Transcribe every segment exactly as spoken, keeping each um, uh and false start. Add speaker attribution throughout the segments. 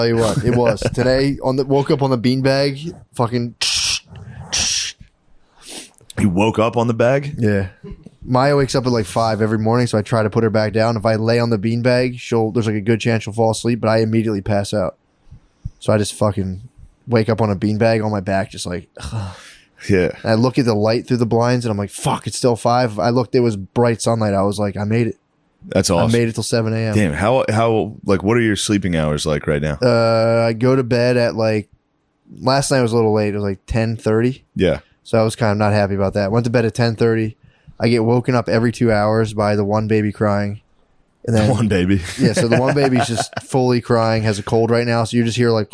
Speaker 1: Tell you what, it was today. On the woke up on the beanbag, fucking.
Speaker 2: You woke up on the bag?
Speaker 1: Yeah. Maya wakes up at like five every morning, so I try to put her back down. If I lay on the beanbag, she'll there's like a good chance she'll fall asleep, but I immediately pass out. So I just fucking wake up on a beanbag on my back, just like. Ugh.
Speaker 2: Yeah.
Speaker 1: And I look at the light through the blinds, and I'm like, "Fuck, it's still five." I looked; it was bright sunlight. I was like, "I made it."
Speaker 2: That's awesome.
Speaker 1: I made it till seven a.m.
Speaker 2: Damn. How how like what are your sleeping hours like right now?
Speaker 1: Uh, I go to bed at like. Last night was a little late. It was like ten thirty.
Speaker 2: Yeah.
Speaker 1: So I was kind of not happy about that. Went to bed at ten thirty. I get woken up every two hours by the one baby crying. And then,
Speaker 2: the one baby.
Speaker 1: Yeah, so the one baby's just fully crying, has a cold right now. So you just hear like,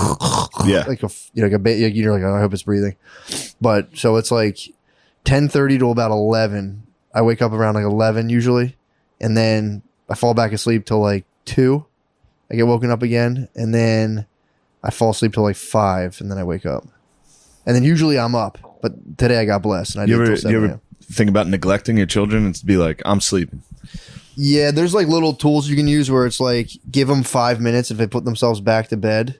Speaker 2: yeah,
Speaker 1: like a, you know, like a ba- you're like, oh, I hope it's breathing. But so it's like ten thirty to about eleven. I wake up around like eleven usually. And then I fall back asleep till like two. I get woken up again. And then I fall asleep till like five. And then I wake up. And then usually I'm up. But today I got blessed. And I
Speaker 2: you
Speaker 1: did
Speaker 2: ever,
Speaker 1: till seven
Speaker 2: you ever think about neglecting your children and be like, I'm sleeping?
Speaker 1: Yeah, there's like little tools you can use where it's like give them five minutes. If they put themselves back to bed,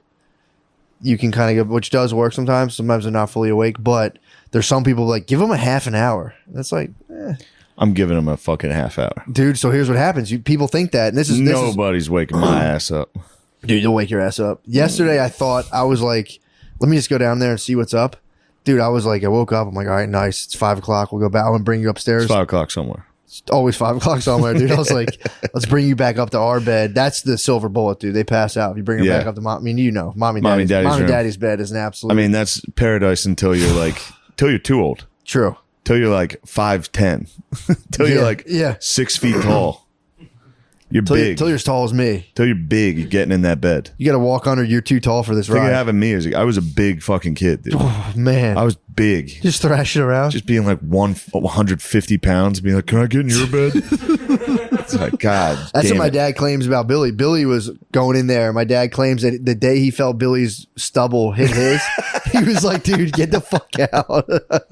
Speaker 1: you can kind of get, which does work sometimes. Sometimes they're not fully awake, but there's some people like give them a half an hour. That's like, eh.
Speaker 2: I'm giving them a fucking half hour,
Speaker 1: dude. So here's what happens: you people think that, and this is this
Speaker 2: nobody's
Speaker 1: is,
Speaker 2: waking my ass up,
Speaker 1: dude. You'll wake your ass up. Yesterday, I thought I was like, let me just go down there and see what's up, dude. I was like, I woke up. I'm like, all right, nice. It's five o'clock. We'll go back. I'm gonna bring you upstairs.
Speaker 2: It's five o'clock somewhere.
Speaker 1: Always five o'clock somewhere, dude. I was like, let's bring you back up to our bed. That's the silver bullet, dude. They pass out. If you bring them
Speaker 2: Yeah.
Speaker 1: back up to mom, I mean, you know, mommy,
Speaker 2: Mommy,
Speaker 1: daddy's,
Speaker 2: daddy's
Speaker 1: mommy,
Speaker 2: room.
Speaker 1: daddy's bed is an absolute.
Speaker 2: I mean, that's paradise until you're like, till you're too old.
Speaker 1: True.
Speaker 2: Till you're like five ten. Till
Speaker 1: Yeah,
Speaker 2: you're like
Speaker 1: yeah.
Speaker 2: six feet tall. You're
Speaker 1: Till,
Speaker 2: big.
Speaker 1: you, till you're as tall as me.
Speaker 2: Till you're big, you're getting in that bed.
Speaker 1: You got to walk under. You're too tall for this
Speaker 2: Think of
Speaker 1: ride.
Speaker 2: having me as a, I was a big fucking kid, dude.
Speaker 1: Oh, man.
Speaker 2: I was big.
Speaker 1: Just thrashing around.
Speaker 2: Just being like one one hundred fifty pounds, being like, "Can I get in your bed?" It's like, God,
Speaker 1: That's
Speaker 2: damn
Speaker 1: what my
Speaker 2: it.
Speaker 1: dad claims about Billy. Billy was going in there. My dad claims that the day he felt Billy's stubble hit his, he was like, "Dude, get the fuck out."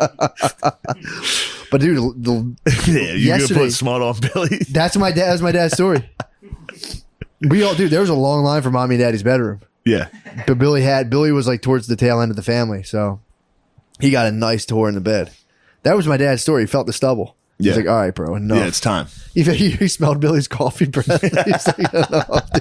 Speaker 1: But dude, the,
Speaker 2: Yeah, you gonna
Speaker 1: yesterday,
Speaker 2: put smart on Billy?
Speaker 1: that's my dad. That's my dad's story. We all, dude. There was a long line for mommy and daddy's bedroom,
Speaker 2: Yeah,
Speaker 1: but Billy had Billy was like towards the tail end of the family, so he got a nice tour in the bed. That was my dad's story. He felt the stubble. He's
Speaker 2: Yeah.
Speaker 1: like, "All right, bro, enough."
Speaker 2: yeah, it's time.
Speaker 1: He, he, he smelled Billy's coffee breath. He's like, "Enough,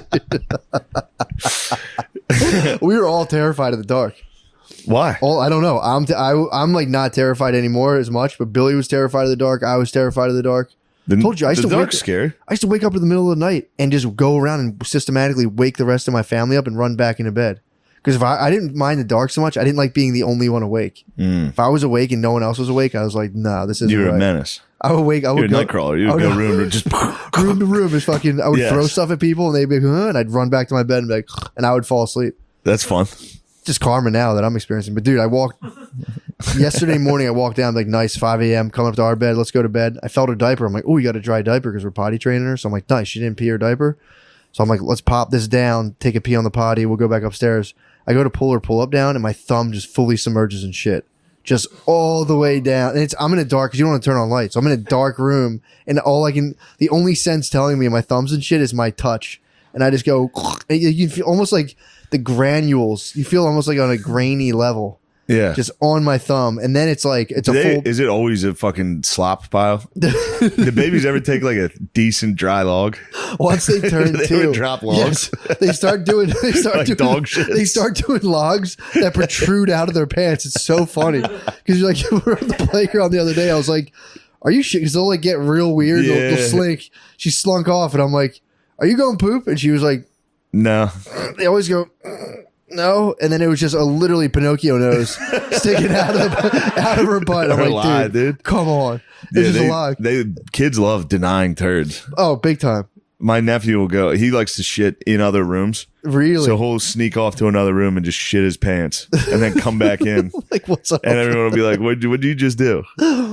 Speaker 1: dude." We were all terrified of the dark.
Speaker 2: Why?
Speaker 1: All I don't know. I'm t- I, I'm like not terrified anymore as much, but Billy was terrified of the dark. I was terrified of the dark.
Speaker 2: The,
Speaker 1: Told you, I used
Speaker 2: the
Speaker 1: to
Speaker 2: dark's
Speaker 1: wake-
Speaker 2: scary.
Speaker 1: I used to wake up in the middle of the night and just go around and systematically wake the rest of my family up and run back into bed. Because if I, I didn't mind the dark so much, I didn't like being the only one awake.
Speaker 2: Mm.
Speaker 1: If I was awake and no one else was awake, I was like, "Nah, this isn't
Speaker 2: You were
Speaker 1: right."
Speaker 2: a menace.
Speaker 1: I would wake. I would
Speaker 2: You're a
Speaker 1: go,
Speaker 2: nightcrawler. You
Speaker 1: I
Speaker 2: would
Speaker 1: would
Speaker 2: go room to just
Speaker 1: room to room. Just fucking. I would
Speaker 2: Yes.
Speaker 1: throw stuff at people and they'd be like, huh? And I'd run back to my bed and be like, and I would fall asleep.
Speaker 2: That's fun.
Speaker 1: Just karma now that I'm experiencing. But dude, I walked yesterday morning. I walked down like nice five a.m. coming up to our bed. Let's go to bed. I felt her diaper. I'm like, oh, you got a dry diaper because we're potty training her. So I'm like, nice. She didn't pee her diaper. So I'm like, let's pop this down, take a pee on the potty. We'll go back upstairs. I go to pull her pull up down, and my thumb just fully submerges in shit, just all the way down. And it's I'm in a dark because you don't want to turn on lights. So I'm in a dark room, and all I can the only sense telling me my thumbs and shit is my touch, and I just go. And you feel almost like the granules. You feel almost like on a grainy level.
Speaker 2: Yeah.
Speaker 1: Just on my thumb. And then it's like, it's a
Speaker 2: They-
Speaker 1: full.
Speaker 2: is it always a fucking slop pile? Do babies ever take like a decent dry log?
Speaker 1: Once they turn
Speaker 2: They
Speaker 1: two,
Speaker 2: would drop logs.
Speaker 1: yes, they start doing. They start
Speaker 2: Like
Speaker 1: doing
Speaker 2: dog shits.
Speaker 1: They start doing logs that protrude out of their pants. It's so funny because you're like, we were on the playground the other day. I was like, "Are you shit?" Because they'll like get real weird. They'll, they'll
Speaker 2: Yeah.
Speaker 1: slink. She slunk off, and I'm like, "Are you going poop?" And she was like,
Speaker 2: No.
Speaker 1: "They always go." No, and then it was just a literally Pinocchio nose sticking out of the, out of her butt. I'm
Speaker 2: Her
Speaker 1: like,
Speaker 2: lie,
Speaker 1: dude,
Speaker 2: dude.
Speaker 1: come on, it's
Speaker 2: Yeah,
Speaker 1: just
Speaker 2: they,
Speaker 1: a lie.
Speaker 2: they kids love denying turds.
Speaker 1: Oh, big time,
Speaker 2: My nephew will go. He likes to shit in other rooms,
Speaker 1: really.
Speaker 2: so he'll sneak off to another room and just shit his pants, and then come back in,
Speaker 1: Like, what's up?
Speaker 2: and everyone will be like, "What? What did you just do?"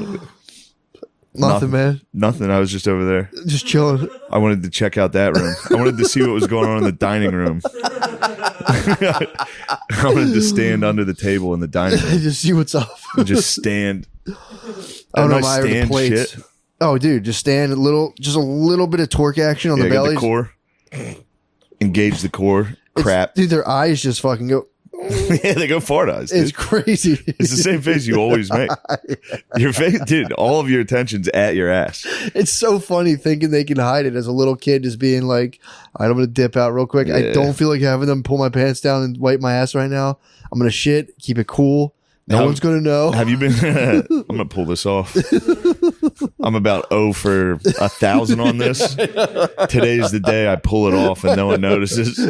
Speaker 1: Nothing, man.
Speaker 2: Nothing. I was just over there.
Speaker 1: Just chilling.
Speaker 2: I wanted to check out that room. I wanted to see what was going on in the dining room. I wanted to stand under the table in the dining room
Speaker 1: Just see what's up.
Speaker 2: and just stand.
Speaker 1: I don't know
Speaker 2: Nice
Speaker 1: why the
Speaker 2: stand
Speaker 1: plates.
Speaker 2: shit.
Speaker 1: Oh, dude, just stand a little, just a little bit of torque action on
Speaker 2: Yeah,
Speaker 1: the
Speaker 2: get
Speaker 1: belly.
Speaker 2: the core. Engage the core. crap.
Speaker 1: Dude, their eyes just fucking go.
Speaker 2: Yeah, they go fart eyes. Dude.
Speaker 1: It's crazy.
Speaker 2: It's the same face you always make. Your face, dude. All of your attention's at your ass.
Speaker 1: It's so funny thinking they can hide it as a little kid, just being like, all right, I'm going to dip out real quick.
Speaker 2: Yeah.
Speaker 1: I don't feel like having them pull my pants down and wipe my ass right now. I'm going to shit, keep it cool. No
Speaker 2: How-
Speaker 1: one's going to know.
Speaker 2: Have you been? I'm gonna pull this off. I'm about oh for a thousand on this. Today's the day I pull it off and no one notices.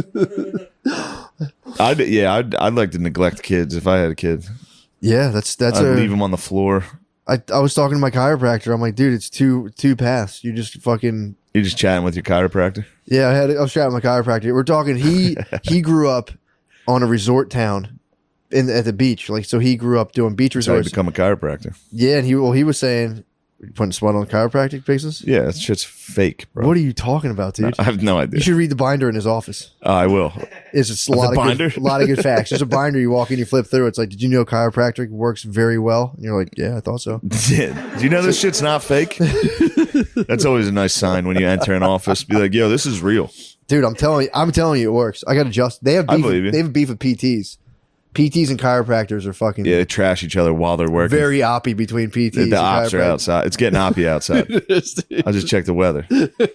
Speaker 2: I'd yeah, I'd I'd like to neglect kids if I had a kid.
Speaker 1: Yeah, that's that's
Speaker 2: I'd
Speaker 1: a.
Speaker 2: leave them on the floor.
Speaker 1: I, I was talking to my chiropractor. I'm like, dude, it's two two paths. You just fucking
Speaker 2: You're just chatting with your chiropractor.
Speaker 1: yeah. I had I was chatting with my chiropractor. We're talking. He he grew up on a resort town in at the beach. Like so, he grew up doing beach
Speaker 2: So I
Speaker 1: resorts.
Speaker 2: become a chiropractor.
Speaker 1: Yeah, and he well he was saying putting smut on the chiropractic basis.
Speaker 2: Yeah, that shit's fake, bro.
Speaker 1: What are you talking about, dude?
Speaker 2: I have no idea.
Speaker 1: You should read the binder in his office.
Speaker 2: Uh, I will.
Speaker 1: It's just a
Speaker 2: The
Speaker 1: lot of
Speaker 2: binder?
Speaker 1: good, a lot of good facts. There's a binder you walk in, you flip through. It's like, did you know chiropractic works very well? And you're like, yeah, I thought so.
Speaker 2: Do you know this shit's not fake? That's always a nice sign when you enter an office. Be like, yo, this is real.
Speaker 1: Dude, I'm telling you, I'm telling you, it works. I got to just. They have
Speaker 2: I
Speaker 1: beef.
Speaker 2: believe you.
Speaker 1: They have beef with P Ts. P Ts and chiropractors are fucking
Speaker 2: Yeah, they trash each other while they're working.
Speaker 1: very oppy between P Ts.
Speaker 2: the
Speaker 1: and
Speaker 2: the ops are
Speaker 1: chiropractors.
Speaker 2: outside. It's getting oppy outside. I just checked the weather.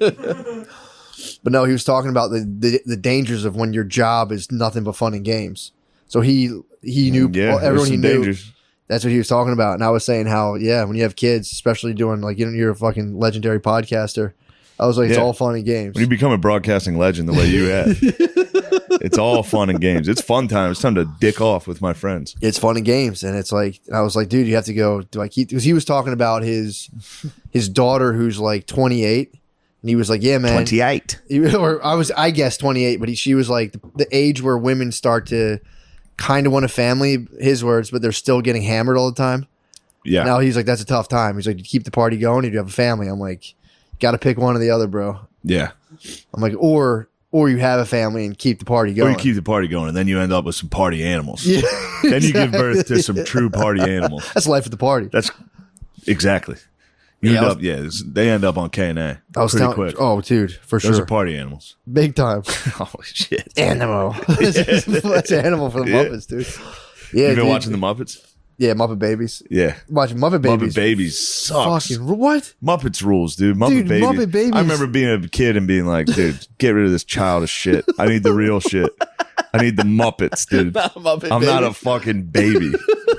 Speaker 1: But no, he was talking about the, the the dangers of when your job is nothing but fun and games. So he he knew
Speaker 2: Yeah,
Speaker 1: well,
Speaker 2: there's
Speaker 1: everyone he
Speaker 2: some
Speaker 1: knew.
Speaker 2: dangers.
Speaker 1: That's what he was talking about. And I was saying how, yeah, when you have kids, especially doing like, you know, you're a fucking legendary podcaster. I was like, it's
Speaker 2: Yeah.
Speaker 1: all fun and games.
Speaker 2: When you become a broadcasting legend the way you have, it's all fun and games. It's fun time. It's time to dick off with my friends.
Speaker 1: It's fun and games. And it's like, I was like, dude, you have to go. Do I keep, because he was talking about his, his daughter who's like twenty-eight. And he was like, yeah, man.
Speaker 2: twenty-eight.
Speaker 1: He- or I was, I guess twenty-eight, but he, she was like the, the age where women start to kind of want a family, his words, but they're still getting hammered all the time.
Speaker 2: Yeah.
Speaker 1: Now he's like, that's a tough time. He's like, you keep the party going, or you have a family. I'm like, got to pick one or the other, bro.
Speaker 2: Yeah.
Speaker 1: I'm like, or or you have a family and keep the party
Speaker 2: Or
Speaker 1: going.
Speaker 2: you keep the party going, and then you end up with some party animals.
Speaker 1: yeah,
Speaker 2: Then you give birth to some true party animals.
Speaker 1: That's life at the party.
Speaker 2: That's exactly. You
Speaker 1: Yeah,
Speaker 2: end
Speaker 1: I was-
Speaker 2: up, yeah, it's- they end up on K and A
Speaker 1: I was
Speaker 2: pretty
Speaker 1: telling,
Speaker 2: quick.
Speaker 1: oh, dude, for
Speaker 2: Those
Speaker 1: sure,
Speaker 2: are party animals.
Speaker 1: big time.
Speaker 2: Holy shit!
Speaker 1: Animal. That's an animal for the
Speaker 2: Yeah.
Speaker 1: Muppets, dude. Yeah,
Speaker 2: You've been
Speaker 1: dude.
Speaker 2: watching the Muppets?
Speaker 1: Yeah, Muppet Babies.
Speaker 2: Yeah.
Speaker 1: Watching Muppet Babies.
Speaker 2: Muppet Babies sucks.
Speaker 1: Fucking what?
Speaker 2: Muppets rules, dude. Muppet
Speaker 1: Dude,
Speaker 2: Babies.
Speaker 1: Muppet Babies.
Speaker 2: I remember being a kid and being like, dude, get rid of this childish shit. I need the real shit. I need the Muppets, dude.
Speaker 1: Muppet
Speaker 2: I'm not a fucking baby.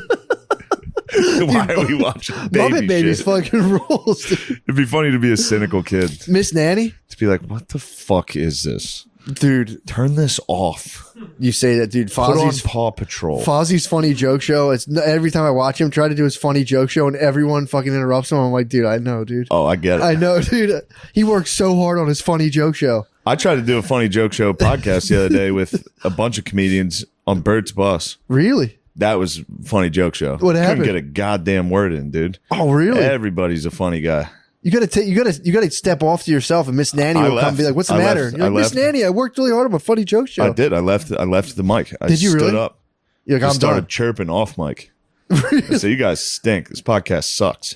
Speaker 2: Why are we watching baby
Speaker 1: Muppet Babies
Speaker 2: shit?
Speaker 1: fucking rules. Dude.
Speaker 2: It'd be funny to be a cynical kid.
Speaker 1: Miss Nanny,
Speaker 2: To be like, what the fuck is this?
Speaker 1: dude.
Speaker 2: Turn this off.
Speaker 1: You say that, dude.
Speaker 2: Put on
Speaker 1: Fozzie's
Speaker 2: Paw Patrol.
Speaker 1: Fozzie's funny joke show. It's every time I watch him try to do his funny joke show, and everyone fucking interrupts him. I'm like, dude, I know, dude.
Speaker 2: oh, I get it.
Speaker 1: I know, dude. He works so hard on his funny joke show.
Speaker 2: I tried to do a funny joke show podcast the other day with a bunch of comedians on Bert's bus.
Speaker 1: Really?
Speaker 2: That was funny joke show.
Speaker 1: What happened?
Speaker 2: Couldn't get a goddamn word in, dude.
Speaker 1: Oh, really?
Speaker 2: Everybody's a funny guy.
Speaker 1: You gotta take. You gotta. You gotta step off to yourself, and Miss Nanny
Speaker 2: I
Speaker 1: will come
Speaker 2: left.
Speaker 1: and be like, "What's the
Speaker 2: I
Speaker 1: matter?"
Speaker 2: left.
Speaker 1: You're like,
Speaker 2: I
Speaker 1: "Miss
Speaker 2: left.
Speaker 1: Nanny, I worked really hard on my funny joke show."
Speaker 2: I did. I left. I left the mic. I
Speaker 1: Did you
Speaker 2: stood
Speaker 1: really?
Speaker 2: up.
Speaker 1: You're like,
Speaker 2: I
Speaker 1: I'm
Speaker 2: started
Speaker 1: done.
Speaker 2: chirping off mic. I said, "You guys stink. This podcast sucks."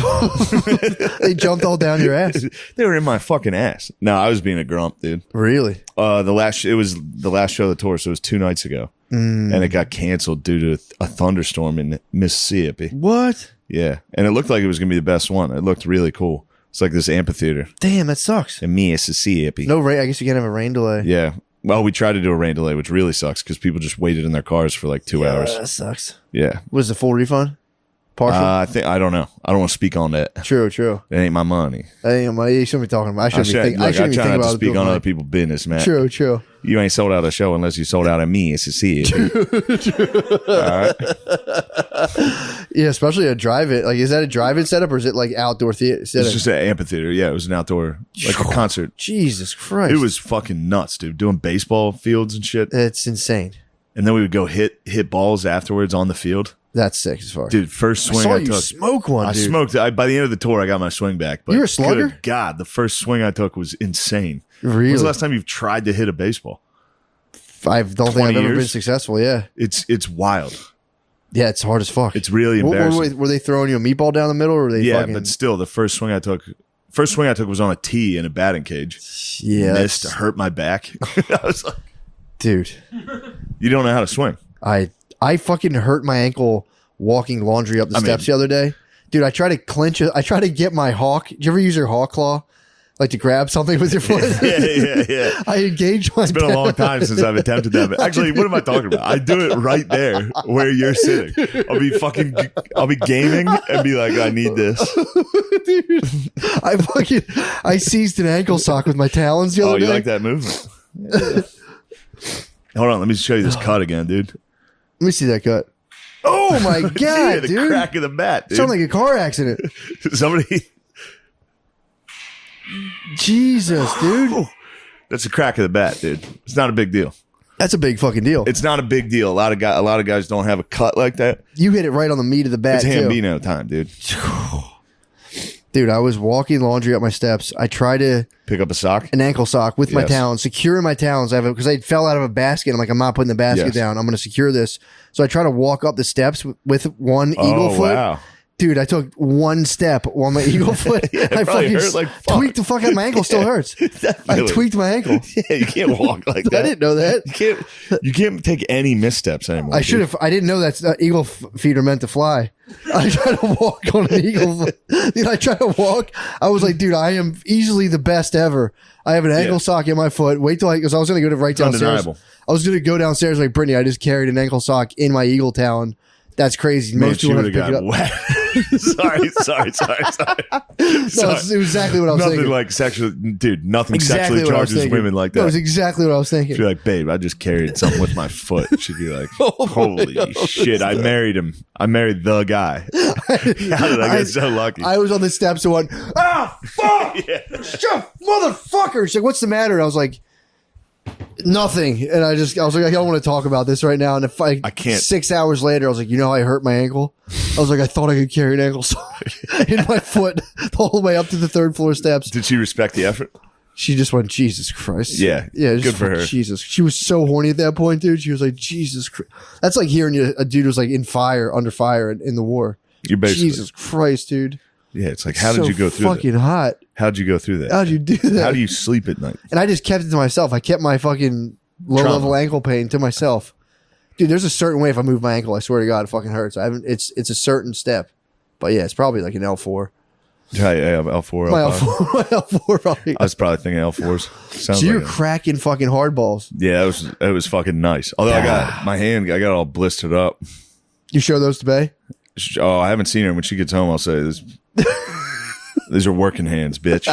Speaker 1: They jumped all down your ass.
Speaker 2: They were in my fucking ass. No, I was being a grump, dude.
Speaker 1: Really?
Speaker 2: Uh, the last it was the last show of the tour, so it was two nights ago,
Speaker 1: Mm.
Speaker 2: and it got canceled due to a thunderstorm in Mississippi.
Speaker 1: What?
Speaker 2: Yeah, and it looked like it was gonna be the best one. It looked really cool. It's like this amphitheater
Speaker 1: Damn, that sucks.
Speaker 2: in Mississippi.
Speaker 1: No rain. I guess you can't have a rain delay.
Speaker 2: Yeah. Well, we tried to do a rain delay, which really sucks because people just waited in their cars for like two
Speaker 1: Yeah,
Speaker 2: hours.
Speaker 1: that sucks.
Speaker 2: Yeah.
Speaker 1: Was it full refund? Partial.
Speaker 2: Uh, I think I don't know. I don't want to speak on that.
Speaker 1: true. True.
Speaker 2: It ain't my money.
Speaker 1: That ain't my. You shouldn't be talking about. I
Speaker 2: I,
Speaker 1: shouldn't
Speaker 2: should,
Speaker 1: be thinking.
Speaker 2: look,
Speaker 1: I
Speaker 2: I
Speaker 1: shouldn't be
Speaker 2: try
Speaker 1: thinking
Speaker 2: not to
Speaker 1: about
Speaker 2: speak on
Speaker 1: other
Speaker 2: other people's business, man.
Speaker 1: True. True.
Speaker 2: You ain't sold out a show unless you sold out at me. It's a C. All right.
Speaker 1: Yeah, especially a drive-in. Like, is that a drive-in setup or is it like outdoor theater setup?
Speaker 2: It's just an amphitheater. Yeah, it was an outdoor, like a concert.
Speaker 1: Jesus Christ.
Speaker 2: It was fucking nuts, dude. Doing baseball fields and shit.
Speaker 1: It's insane.
Speaker 2: And then we would go hit hit balls afterwards on the field.
Speaker 1: That's sick as far.
Speaker 2: Dude, first
Speaker 1: I
Speaker 2: swing
Speaker 1: saw
Speaker 2: I,
Speaker 1: you
Speaker 2: took.
Speaker 1: smoke one,
Speaker 2: I
Speaker 1: dude.
Speaker 2: smoked. I, by the end of the tour, I got my swing back. But
Speaker 1: You're a slugger?
Speaker 2: good God, the first swing I took was insane.
Speaker 1: Really?
Speaker 2: When's the last time you've tried to hit a baseball?
Speaker 1: I don't think I've
Speaker 2: twenty
Speaker 1: ever been
Speaker 2: years?
Speaker 1: successful. Yeah.
Speaker 2: It's it's wild.
Speaker 1: Yeah, it's hard as fuck.
Speaker 2: It's really
Speaker 1: What-
Speaker 2: embarrassing.
Speaker 1: Were, were they throwing you a meatball down the middle or were they
Speaker 2: yeah,
Speaker 1: fucking...
Speaker 2: but still, the first swing I took, first swing I took was on a tee in a batting cage.
Speaker 1: yeah,
Speaker 2: Missed,
Speaker 1: that's-
Speaker 2: hurt my back. I was like,
Speaker 1: dude.
Speaker 2: You don't know how to swim.
Speaker 1: I I fucking hurt my ankle walking laundry up the
Speaker 2: I
Speaker 1: steps
Speaker 2: mean-
Speaker 1: the other day. Dude, I try to clench it. I try to get my hawk. Do you ever use your hawk claw? Like to grab something with your foot?
Speaker 2: yeah, yeah, yeah.
Speaker 1: I engage my
Speaker 2: It's been a long time since I've attempted that. But actually, what am I talking about? I do it right there where you're sitting. I'll be fucking, I'll be gaming and be like, I need this.
Speaker 1: Dude, I fucking, I seized an ankle sock with my talons the other
Speaker 2: Oh,
Speaker 1: day.
Speaker 2: you like that movement? Yeah. Hold on, let me show you this cut again, dude.
Speaker 1: Let me see that cut. Oh my god,
Speaker 2: yeah, the
Speaker 1: dude!
Speaker 2: crack of the bat, dude.
Speaker 1: Sound like a car accident.
Speaker 2: Somebody.
Speaker 1: Jesus, dude.
Speaker 2: That's the crack of the bat, dude. It's not a big deal.
Speaker 1: That's a big fucking deal.
Speaker 2: It's not a big deal. A lot of guys, a lot of guys don't have a cut like that.
Speaker 1: You hit it right on the meat of the bat,
Speaker 2: It's
Speaker 1: too.
Speaker 2: Hambino time, dude.
Speaker 1: Dude, I was walking laundry up my steps. I tried to
Speaker 2: Pick up a sock.
Speaker 1: an ankle sock with my
Speaker 2: Yes.
Speaker 1: talons, securing my talons. I have because I fell out of a basket. I'm like, I'm not putting the basket
Speaker 2: Yes.
Speaker 1: down. I'm going to secure this. So I try to walk up the steps with, with one eagle
Speaker 2: Oh
Speaker 1: foot.
Speaker 2: wow!
Speaker 1: Dude, I took one step on my eagle foot.
Speaker 2: Yeah, it
Speaker 1: I
Speaker 2: probably
Speaker 1: fucking
Speaker 2: hurt like fuck.
Speaker 1: tweaked the fuck out. My ankle still hurts. I
Speaker 2: Definitely.
Speaker 1: tweaked my ankle.
Speaker 2: Yeah, you can't walk like that.
Speaker 1: I didn't know that.
Speaker 2: You can't. You can't take any missteps anymore.
Speaker 1: I should have. I didn't know that uh, eagle f- feet are meant to fly. I tried to walk on an eagle. foot. Dude, I tried to walk. I was like, dude, I am easily the best ever. I have an ankle
Speaker 2: Yeah.
Speaker 1: sock in my foot. Wait till I, because I was going to go to right downstairs.
Speaker 2: undeniable.
Speaker 1: I was going to go downstairs like Brittany. I just carried an ankle sock in my eagle talon. That's crazy.
Speaker 2: Man,
Speaker 1: Most
Speaker 2: she
Speaker 1: people
Speaker 2: would
Speaker 1: have
Speaker 2: have
Speaker 1: to pick it
Speaker 2: gotten
Speaker 1: up.
Speaker 2: wet. sorry, sorry, sorry, sorry.
Speaker 1: No,
Speaker 2: Sorry.
Speaker 1: it's exactly what I was
Speaker 2: Nothing
Speaker 1: thinking.
Speaker 2: like sexual, dude. Nothing
Speaker 1: exactly
Speaker 2: sexually
Speaker 1: what I was
Speaker 2: charges
Speaker 1: thinking.
Speaker 2: women like
Speaker 1: That
Speaker 2: that.
Speaker 1: was exactly what I was thinking.
Speaker 2: She'd be like, babe, I just carried something with my foot. She'd be like,
Speaker 1: Oh my
Speaker 2: holy
Speaker 1: God.
Speaker 2: shit, I married him. I married the guy. How did I get so lucky?
Speaker 1: I was on the steps and went, ah, fuck,
Speaker 2: Yeah.
Speaker 1: shut, motherfucker. She's like, what's the matter? And I was like, nothing. And I just, I was like, I don't want to talk about this right now. And if I,
Speaker 2: I can't-
Speaker 1: Six hours later, I was like, you know, how I hurt my ankle. I was like, I thought I could carry an ankle sock in my foot the whole way up to the third floor steps.
Speaker 2: Did she respect the effort?
Speaker 1: She just went, Jesus Christ.
Speaker 2: Yeah.
Speaker 1: Yeah.
Speaker 2: Good
Speaker 1: just
Speaker 2: for
Speaker 1: went,
Speaker 2: her.
Speaker 1: Jesus. She was so horny at that point, dude. She was like, Jesus Christ. That's like hearing you, a dude was like in fire, under fire in, in the war.
Speaker 2: You're basically,
Speaker 1: Jesus Christ, dude.
Speaker 2: yeah, it's like, how did
Speaker 1: So
Speaker 2: you go through
Speaker 1: fucking
Speaker 2: that?
Speaker 1: hot.
Speaker 2: How'd you go through that?
Speaker 1: How'd you do that?
Speaker 2: How do you sleep at night?
Speaker 1: And I just kept it to myself. I kept my fucking low
Speaker 2: Trauma.
Speaker 1: level ankle pain to myself. Dude, there's a certain way if I move my ankle, I swear to God, it fucking hurts. I haven't. It's it's a certain step, but yeah, it's probably like an L four.
Speaker 2: Yeah, yeah, L four,
Speaker 1: My L
Speaker 2: L five.
Speaker 1: four, my L four probably.
Speaker 2: I was probably thinking L fours. Sounds
Speaker 1: So you're
Speaker 2: like a-
Speaker 1: cracking fucking hardballs.
Speaker 2: yeah, it was it was fucking nice. Although I got my hand, I got all blistered up.
Speaker 1: You show those to Bay?
Speaker 2: Sh- Oh, I haven't seen her. When she gets home, I'll say this. These are working hands, bitch.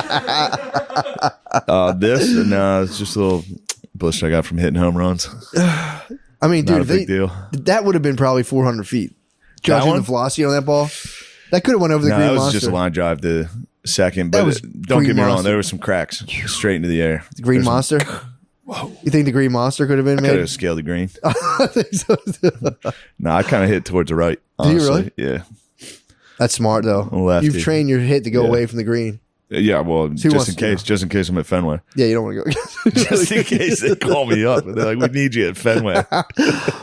Speaker 2: Uh, this and uh, it's just a little blister I got from hitting home runs.
Speaker 1: I mean,
Speaker 2: Not
Speaker 1: dude,
Speaker 2: a big
Speaker 1: they,
Speaker 2: deal.
Speaker 1: that would have been probably four hundred feet. Judging
Speaker 2: one?
Speaker 1: the velocity on that ball, that could have went over the
Speaker 2: No,
Speaker 1: green
Speaker 2: that was
Speaker 1: monster.
Speaker 2: just a line drive to second.
Speaker 1: That
Speaker 2: But
Speaker 1: was
Speaker 2: it- don't
Speaker 1: Green
Speaker 2: get me wrong,
Speaker 1: Monster.
Speaker 2: there were some cracks straight into the air.
Speaker 1: The green
Speaker 2: There's some-
Speaker 1: monster. You think the green monster could have been
Speaker 2: I could have
Speaker 1: made?
Speaker 2: scaled the green.
Speaker 1: I think so.
Speaker 2: No, I kind of hit towards the right.
Speaker 1: Do you
Speaker 2: Honestly.
Speaker 1: really?
Speaker 2: Yeah.
Speaker 1: That's smart though.
Speaker 2: Lefty.
Speaker 1: You've trained your hit to go
Speaker 2: Yeah.
Speaker 1: away from the green.
Speaker 2: Yeah, well,
Speaker 1: who
Speaker 2: just
Speaker 1: wants
Speaker 2: in
Speaker 1: to
Speaker 2: case,
Speaker 1: know?
Speaker 2: just in case I'm at Fenway.
Speaker 1: Yeah, you don't want to go.
Speaker 2: Just in case they call me up and they're like, "We need you at Fenway."